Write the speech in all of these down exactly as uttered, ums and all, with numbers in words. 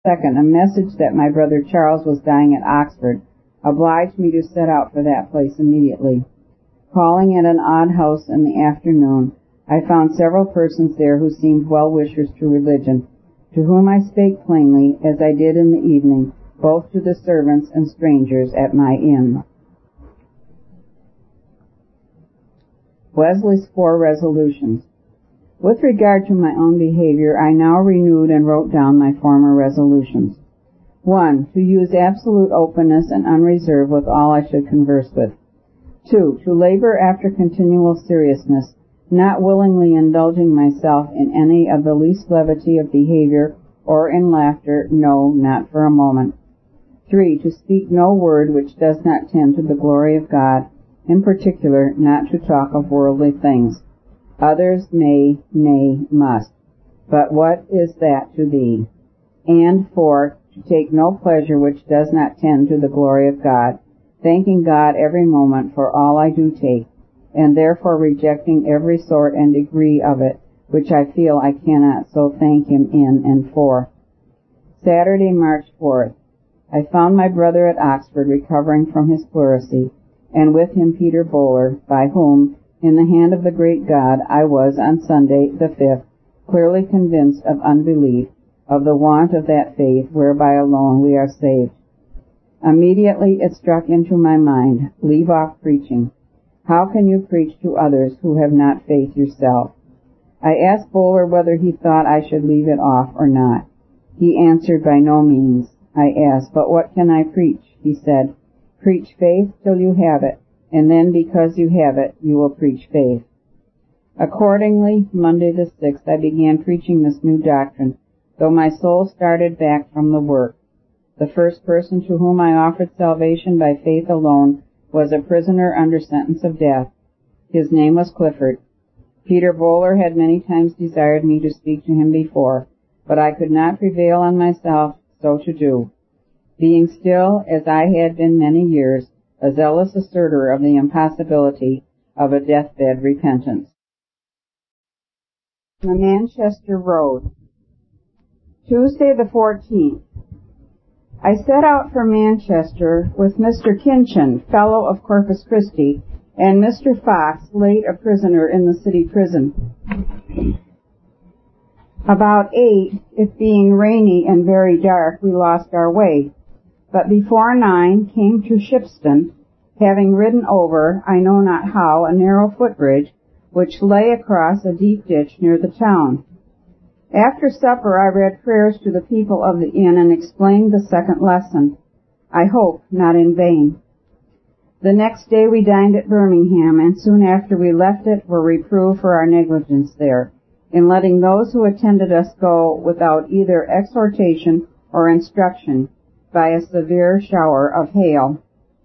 Second, a message that my brother Charles was dying at Oxford obliged me to set out for that place immediately. Calling at an odd house in the afternoon, I found several persons there who seemed well-wishers to religion, to whom I spake plainly, as I did in the evening, both to the servants and strangers at my inn. Wesley's Four Resolutions. With regard to my own behavior, I now renewed and wrote down my former resolutions. One, to use absolute openness and unreserve with all I should converse with. Two, to labor after continual seriousness, not willingly indulging myself in any of the least levity of behavior or in laughter, no, not for a moment. Three, to speak no word which does not tend to the glory of God, in particular, not to talk of worldly things. Others may, nay, must. But what is that to thee? And four, to take no pleasure which does not tend to the glory of God, thanking God every moment for all I do take, and therefore rejecting every sort and degree of it, which I feel I cannot so thank Him in and for. Saturday, March fourth. I found my brother at Oxford recovering from his pleurisy, and with him Peter Bowler, by whom, in the hand of the great God, I was, on Sunday, the fifth, clearly convinced of unbelief, of the want of that faith whereby alone we are saved. Immediately it struck into my mind, leave off preaching. How can you preach to others who have not faith yourself? I asked Bowler whether he thought I should leave it off or not. He answered, by no means. I asked, but what can I preach? He said, preach faith till you have it, and then because you have it, you will preach faith. Accordingly, Monday the sixth, I began preaching this new doctrine, though my soul started back from the work. The first person to whom I offered salvation by faith alone was a prisoner under sentence of death. His name was Clifford. Peter Bowler had many times desired me to speak to him before, but I could not prevail on myself so to do, being still, as I had been many years, a zealous asserter of the impossibility of a deathbed repentance. The Manchester Road. Tuesday the fourteenth. I set out for Manchester with Mister Kinchin, fellow of Corpus Christi, and Mister Fox, late a prisoner in the city prison. About eight, it being rainy and very dark, we lost our way, but before nine came to Shipston, having ridden over, I know not how, a narrow footbridge, which lay across a deep ditch near the town. After supper I read prayers to the people of the inn and explained the second lesson, I hope not in vain. The next day we dined at Birmingham, and soon after we left it were reproved for our negligence there, in letting those who attended us go without either exhortation or instruction by a severe shower of hail.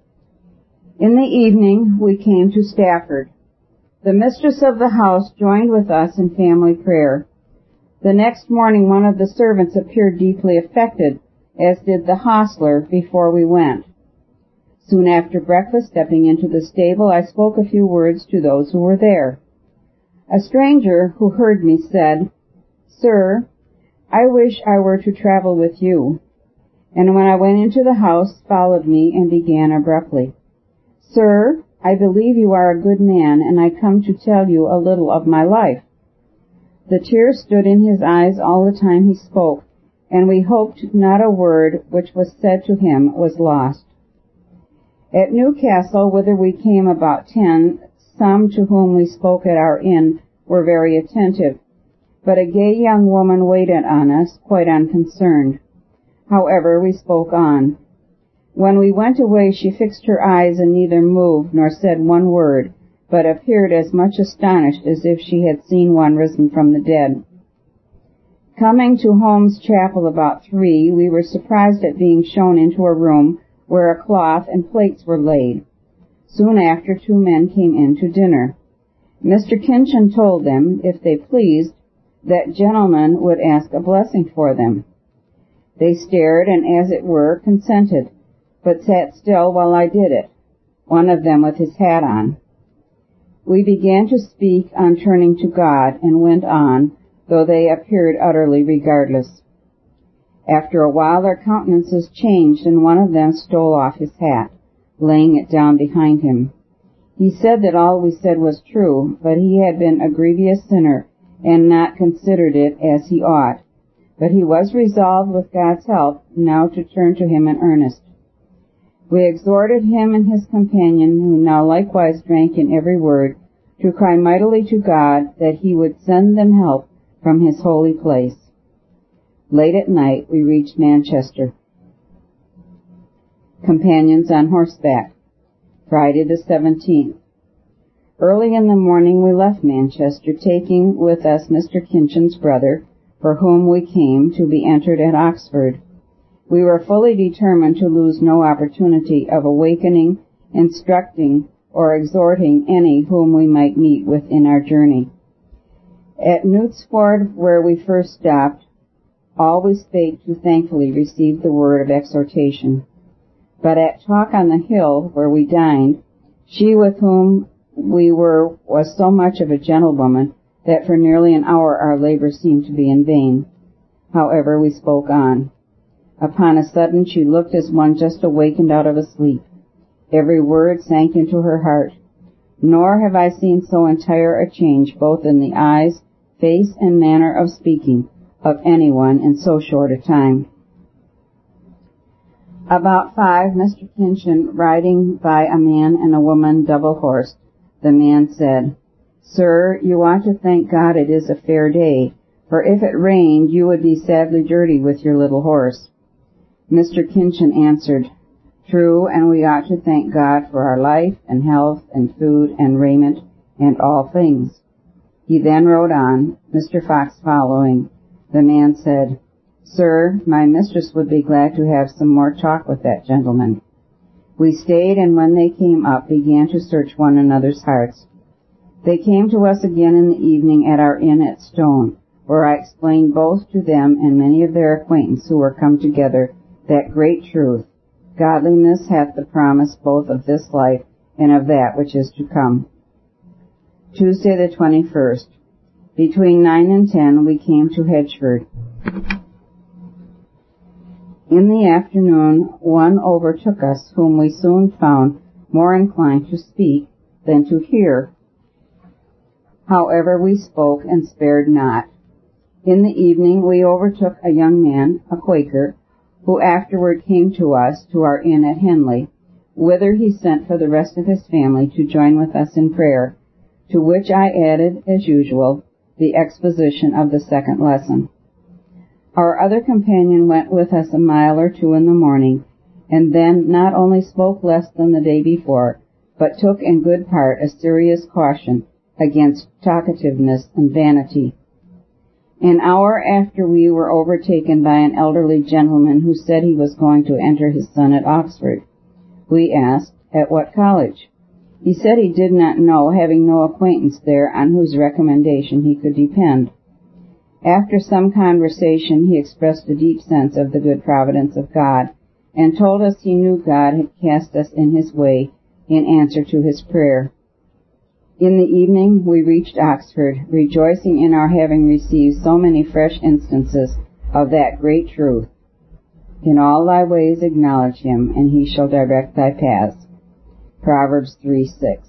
In the evening we came to Stafford. The mistress of the house joined with us in family prayer. The next morning one of the servants appeared deeply affected, as did the hostler before we went. Soon after breakfast, stepping into the stable, I spoke a few words to those who were there. A stranger who heard me said, Sir, I wish I were to travel with you, and when I went into the house, followed me and began abruptly, Sir, I believe you are a good man, and I come to tell you a little of my life. The tears stood in his eyes all the time he spoke, and we hoped not a word which was said to him was lost. At Newcastle, whither we came about ten, some to whom we spoke at our inn were very attentive, but a gay young woman waited on us, quite unconcerned. However, we spoke on. When we went away, she fixed her eyes and neither moved nor said one word, but appeared as much astonished as if she had seen one risen from the dead. Coming to Holmes Chapel about three, we were surprised at being shown into a room where a cloth and plates were laid. Soon after, two men came in to dinner. Mister Kinchin told them, if they pleased, that gentlemen would ask a blessing for them. They stared and, as it were, consented, but sat still while I did it, one of them with his hat on. We began to speak on turning to God, and went on, though they appeared utterly regardless. After a while their countenances changed, and one of them stole off his hat, laying it down behind him. He said that all we said was true, but he had been a grievous sinner and not considered it as he ought. But he was resolved, with God's help, now to turn to him in earnest. We exhorted him and his companion, who now likewise drank in every word, to cry mightily to God that he would send them help from his holy place. Late at night we reached Manchester. Companions on horseback. Friday the seventeenth. Early in the morning we left Manchester, taking with us Mister Kinchin's brother, for whom we came to be entered at Oxford. We were fully determined to lose no opportunity of awakening, instructing, or exhorting any whom we might meet with in our journey. At Knutsford, where we first stopped, all we spake to thankfully received the word of exhortation. But at Talk on the Hill, where we dined, she with whom we were was so much of a gentlewoman that for nearly an hour our labor seemed to be in vain. However, we spoke on. Upon a sudden she looked as one just awakened out of a sleep. Every word sank into her heart. Nor have I seen so entire a change both in the eyes, face, and manner of speaking of anyone in so short a time. About five, Mister Kinchin, riding by a man and a woman double-horsed, the man said, "Sir, you ought to thank God it is a fair day, for if it rained you would be sadly dirty with your little horse." Mister Kinchin answered, "True, and we ought to thank God for our life and health and food and raiment and all things." He then rode on, Mister Fox following. The man said, "Sir, my mistress would be glad to have some more talk with that gentleman." We stayed, and when they came up, began to search one another's hearts. They came to us again in the evening at our inn at Stone, where I explained both to them and many of their acquaintance who were come together that great truth, godliness hath the promise both of this life and of that which is to come. Tuesday the twenty-first. Between nine and ten we came to Hedgeford. In the afternoon one overtook us, whom we soon found more inclined to speak than to hear. However, we spoke and spared not. In the evening we overtook a young man, a Quaker, who afterward came to us to our inn at Henley, whither he sent for the rest of his family to join with us in prayer, to which I added, as usual, the exposition of the second lesson. Our other companion went with us a mile or two in the morning, and then not only spoke less than the day before, but took in good part a serious caution against talkativeness and vanity. An hour after we were overtaken by an elderly gentleman who said he was going to enter his son at Oxford. We asked, at what college? He said he did not know, having no acquaintance there on whose recommendation he could depend. After some conversation, he expressed a deep sense of the good providence of God, and told us he knew God had cast us in his way in answer to his prayer. In the evening we reached Oxford, rejoicing in our having received so many fresh instances of that great truth. In all thy ways acknowledge him, and he shall direct thy paths. Proverbs three six.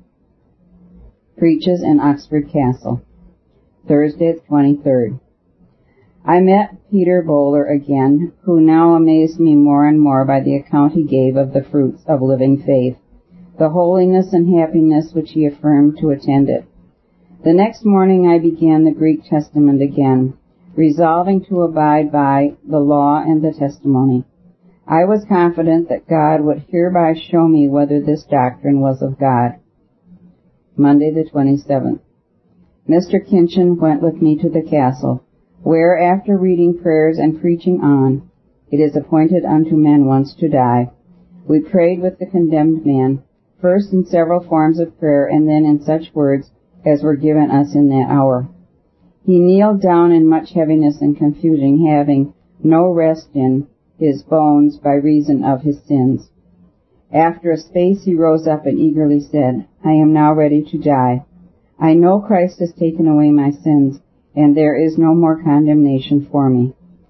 Preaches in Oxford Castle. Thursday the twenty-third. I met Peter Bowler again, who now amazed me more and more by the account he gave of the fruits of living faith, the holiness and happiness which he affirmed to attend it. The next morning I began the Greek Testament again, resolving to abide by the law and the testimony. I was confident that God would hereby show me whether this doctrine was of God. Monday the twenty-seventh. Mister Kinchin went with me to the castle, where, after reading prayers and preaching on, "It is appointed unto men once to die," we prayed with the condemned man, first in several forms of prayer and then in such words as were given us in that hour. He kneeled down in much heaviness and confusion, having no rest in his bones by reason of his sins. After a space he rose up and eagerly said, "I am now ready to die. I know Christ has taken away my sins, and there is no more condemnation for me."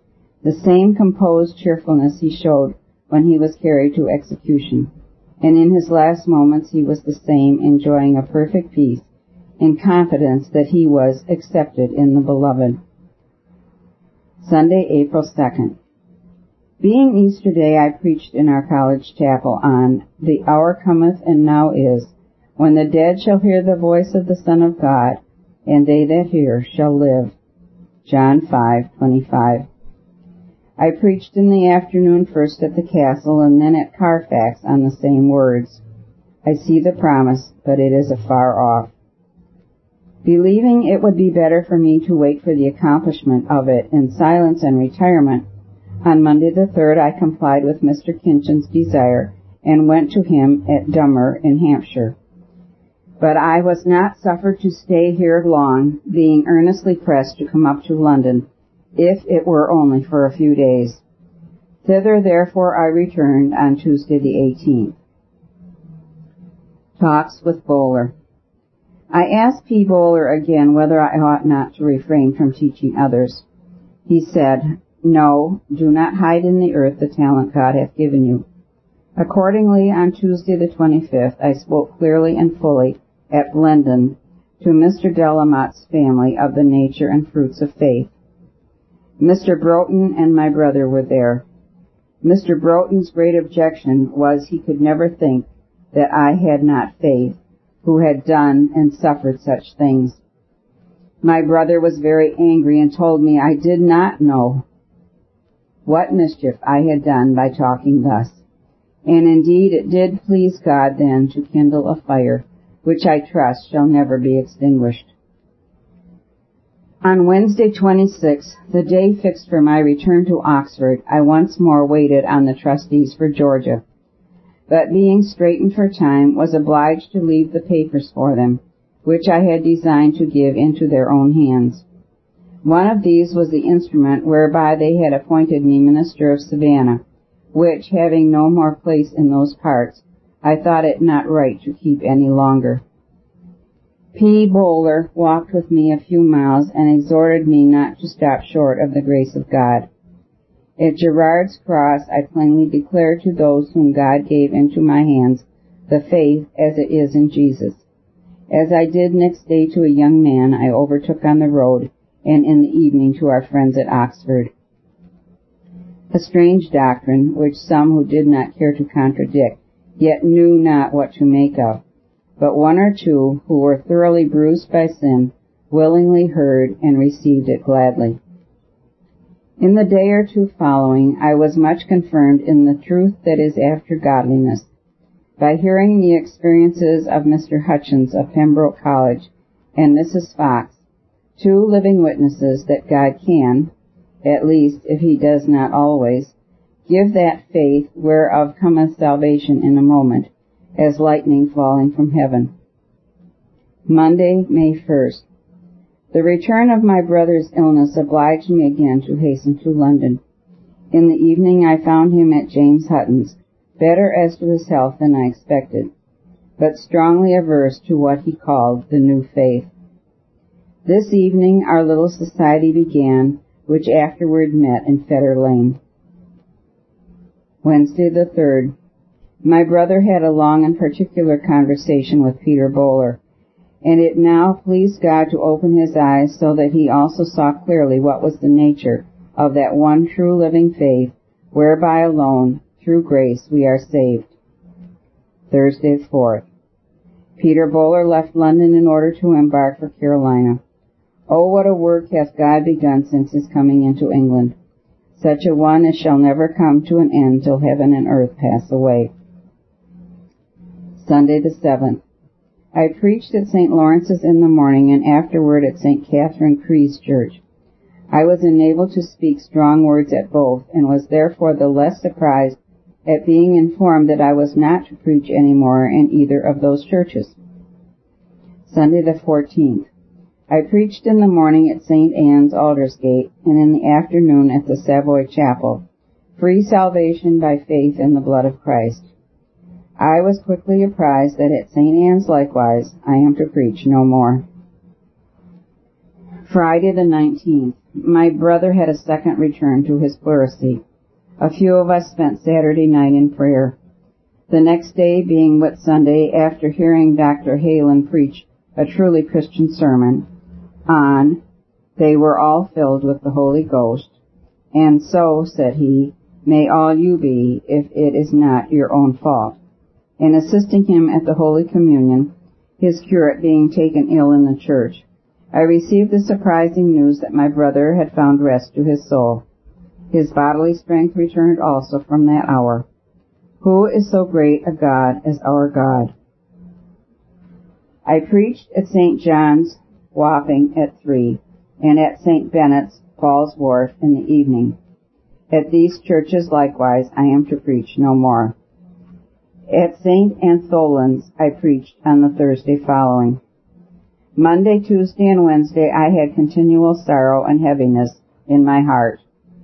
The same composed cheerfulness he showed when he was carried to execution, and in his last moments he was the same, enjoying a perfect peace, in confidence that he was accepted in the Beloved. Sunday, April second. Being Easter Day, I preached in our college chapel on "The hour cometh and now is, when the dead shall hear the voice of the Son of God, and they that hear shall live." John five twenty-five. I preached in the afternoon first at the castle and then at Carfax on the same words. I see the promise, but it is afar off. Believing it would be better for me to wait for the accomplishment of it in silence and retirement, on Monday the third I complied with Mister Kinchin's desire and went to him at Dummer in Hampshire. But I was not suffered to stay here long, being earnestly pressed to come up to London, if it were only for a few days. Thither, therefore, I returned on Tuesday the eighteenth. Talks with Bowler. I asked P. Bowler again whether I ought not to refrain from teaching others. He said, "No, do not hide in the earth the talent God hath given you." Accordingly, on Tuesday the twenty-fifth, I spoke clearly and fully at Blendon to Mister Delamott's family of the nature and fruits of faith. Mister Broughton and my brother were there. Mister Broughton's great objection was he could never think that I had not faith, who had done and suffered such things. My brother was very angry and told me I did not know what mischief I had done by talking thus. And indeed it did please God then to kindle a fire, which I trust shall never be extinguished. On Wednesday twenty-sixth, the day fixed for my return to Oxford, I once more waited on the trustees for Georgia, but being straitened for time, was obliged to leave the papers for them, which I had designed to give into their own hands. One of these was the instrument whereby they had appointed me minister of Savannah, which, having no more place in those parts, I thought it not right to keep any longer. P. Bowler walked with me a few miles and exhorted me not to stop short of the grace of God. At Gerrard's Cross I plainly declared to those whom God gave into my hands the faith as it is in Jesus. As I did next day to a young man I overtook on the road, and in the evening to our friends at Oxford. A strange doctrine, which some who did not care to contradict, yet knew not what to make of. But one or two, who were thoroughly bruised by sin, willingly heard and received it gladly. In the day or two following, I was much confirmed in the truth that is after godliness, by hearing the experiences of Mister Hutchins of Pembroke College and Missus Fox, two living witnesses that God can, at least if he does not always, give that faith whereof cometh salvation in a moment, as lightning falling from heaven. Monday, May first. The return of my brother's illness obliged me again to hasten to London. In the evening I found him at James Hutton's, better as to his health than I expected, but strongly averse to what he called the new faith. This evening our little society began, which afterward met in Fetter Lane. Wednesday the third. My brother had a long and particular conversation with Peter Bowler, and it now pleased God to open his eyes so that he also saw clearly what was the nature of that one true living faith, whereby alone, through grace, we are saved. Thursday the fourth. Peter Bowler left London in order to embark for Carolina. Oh, what a work hath God begun since his coming into England, such a one as shall never come to an end till heaven and earth pass away. Sunday the seventh. I preached at Saint Lawrence's in the morning and afterward at Saint Catherine Cree's Church. I was enabled to speak strong words at both, and was therefore the less surprised at being informed that I was not to preach any more in either of those churches. Sunday the fourteenth. I preached in the morning at Saint Anne's, Aldersgate, and in the afternoon at the Savoy Chapel, free salvation by faith in the blood of Christ. I was quickly apprised that at Saint Anne's likewise I am to preach no more. Friday the nineteenth. my brother had a second return to his pleurisy. A few of us spent Saturday night in prayer. The next day, being Whit Sunday, after hearing Doctor Halen preach a truly Christian sermon on "They were all filled with the Holy Ghost, and so," said he, "may all you be, if it is not your own fault," and assisting him at the Holy Communion, his curate being taken ill in the church, I received the surprising news that my brother had found rest to his soul. His bodily strength returned also from that hour. Who is so great a God as our God? I preached at Saint John's, Wapping, at three, and at Saint Bennett's, Falls Wharf, in the evening. At these churches likewise I am to preach no more. At Saint Antholin's I preached on the Thursday following. Monday, Tuesday, and Wednesday I had continual sorrow and heaviness in my heart.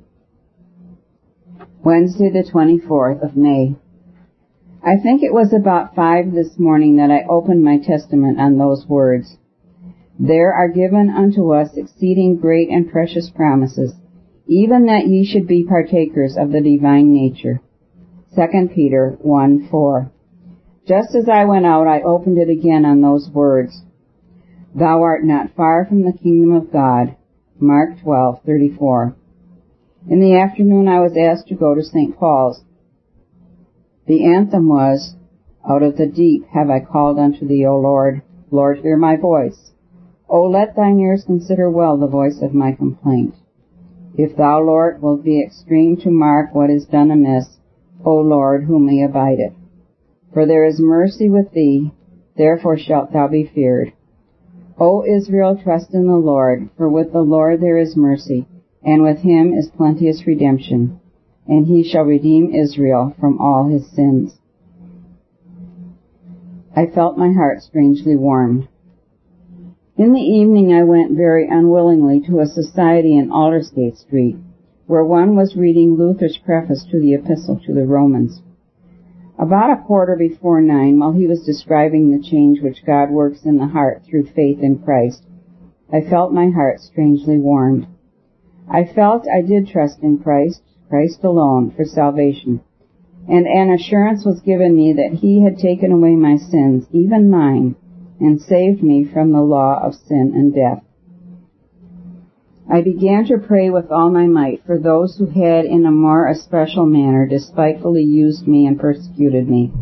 Wednesday, the twenty-fourth of May. I think it was about five this morning that I opened my testament on those words. There are given unto us exceeding great and precious promises, even that ye should be partakers of the divine nature. Second Peter one four. Just as I went out, I opened it again on those words. Thou art not far from the kingdom of God. Mark twelve thirty-four. In the afternoon I was asked to go to Saint Paul's. The anthem was, Out of the deep have I called unto thee, O Lord. Lord, hear my voice. O let thine ears consider well the voice of my complaint. If thou, Lord, wilt be extreme to mark what is done amiss, O Lord, who may abide it? For there is mercy with thee, therefore shalt thou be feared. O Israel, trust in the Lord, for with the Lord there is mercy, and with him is plenteous redemption, and he shall redeem Israel from all his sins. I felt my heart strangely warmed. In the evening I went very unwillingly to a society in Aldersgate Street, where one was reading Luther's preface to the Epistle to the Romans. About a quarter before nine, while he was describing the change which God works in the heart through faith in Christ, I felt my heart strangely warmed. I felt I did trust in Christ, Christ alone, for salvation, and an assurance was given me that he had taken away my sins, even mine, and saved me from the law of sin and death. I began to pray with all my might for those who had in a more especial manner despitefully used me and persecuted me.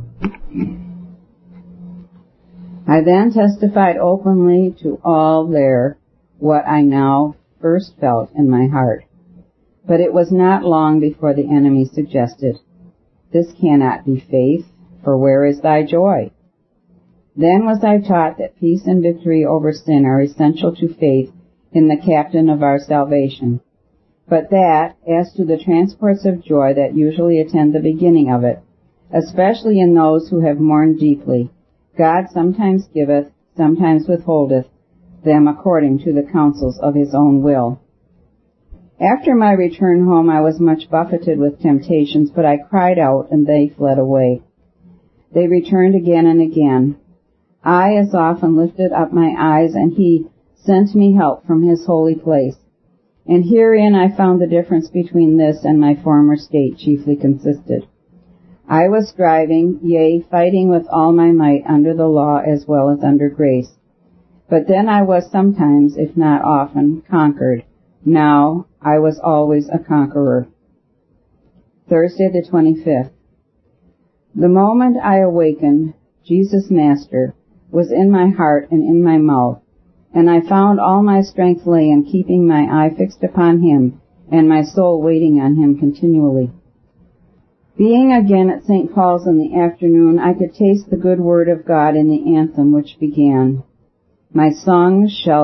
I then testified openly to all there what I now first felt in my heart. But it was not long before the enemy suggested, This cannot be faith, for where is thy joy? Then was I taught that peace and victory over sin are essential to faith in the captain of our salvation, but that, as to the transports of joy that usually attend the beginning of it, especially in those who have mourned deeply, God sometimes giveth, sometimes withholdeth them according to the counsels of his own will. After my return home I was much buffeted with temptations, but I cried out, and they fled away. They returned again and again. I as often lifted up my eyes, and he sent me help from his holy place. And herein I found the difference between this and my former state chiefly consisted. I was striving, yea, fighting with all my might under the law as well as under grace. But then I was sometimes, if not often, conquered. Now I was always a conqueror. Thursday the twenty-fifth. The moment I awakened, Jesus Master was in my heart and in my mouth, and I found all my strength lay in keeping my eye fixed upon him, and my soul waiting on him continually. Being again at Saint Paul's in the afternoon, I could taste the good word of God in the anthem which began, My song shall